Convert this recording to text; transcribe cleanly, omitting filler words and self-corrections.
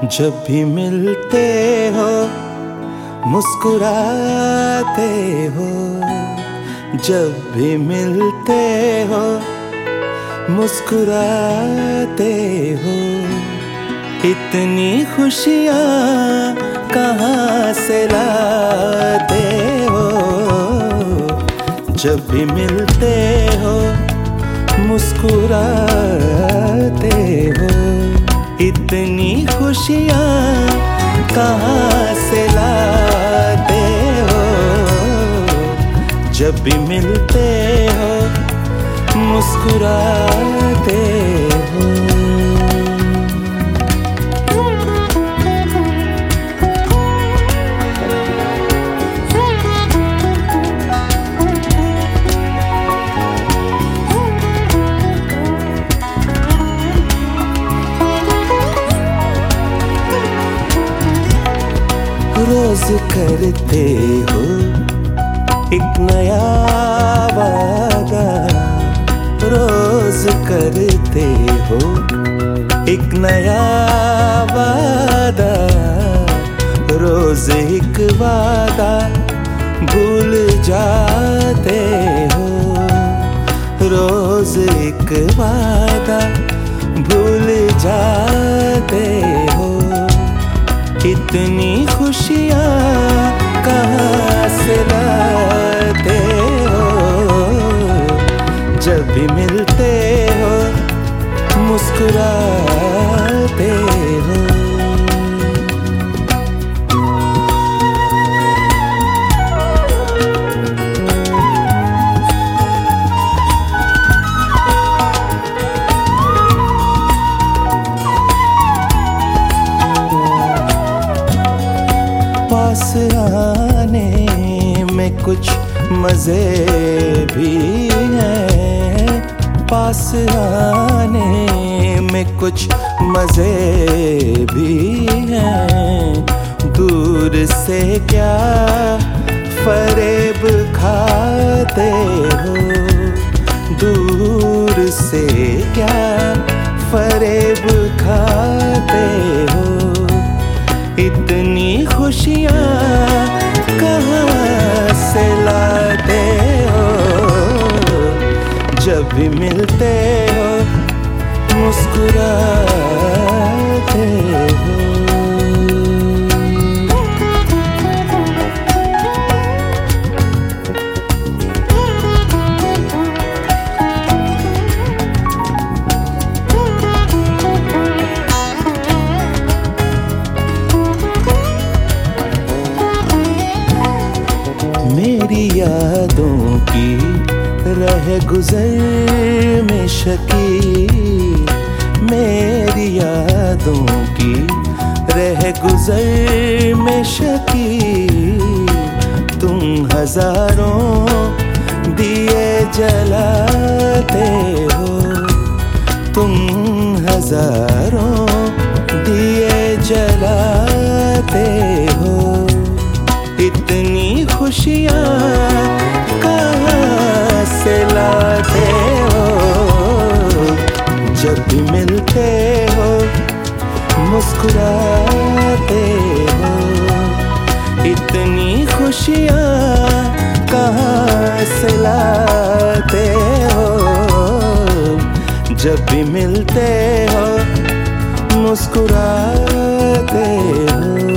जब भी मिलते हो मुस्कुराते हो, जब भी मिलते हो मुस्कुराते हो। इतनी खुशियाँ कहाँ से लाते हो। जब भी मिलते हो मुस्कुराते हो। इतनी खुशियाँ कहाँ से लाते हो। जब भी मिलते हो मुस्कुराते हो। रोज करते हो एक नया वादा, रोज करते हो एक नया वादा। रोज एक वादा भूल जाते हो। रोज एक वादा भूल जाते हो। इतनी खुशियाँ कहाँ से लाते हो। जब भी मिलते हो मुस्कुराते हो। पास आने में कुछ मज़े भी हैं। पास आने में कुछ मज़े भी हैं। दूर से क्या फरेब खाते हो। दूर से क्या फरेब खाते हो। इतनी खुशियाँ कहाँ से लाते हो। जब भी मिलते हो मुस्कुराते हो। मेरी यादों की रह गुज़र में शकी। मेरी यादों की रह गुज़र में शकी। तुम हजारों दिए जलाते हो। तुम हजारों दिए जलाते हो। इतनी खुशियाँ कहाँ से लाते हो। जब भी मिलते हो मुस्कुराते हो। इतनी खुशियाँ कहाँ से लाते हो। जब भी मिलते हो मुस्कुराते हो।